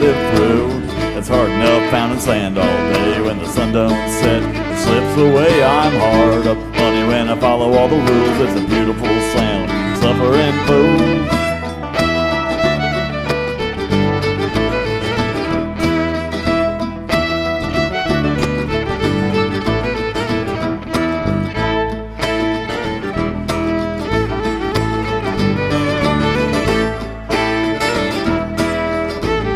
live through. It's hard enough pounding sand all day. When the sun don't set, it slips away. I'm hard up, honey, when I follow all the rules. It's a beautiful sound, suffering fool.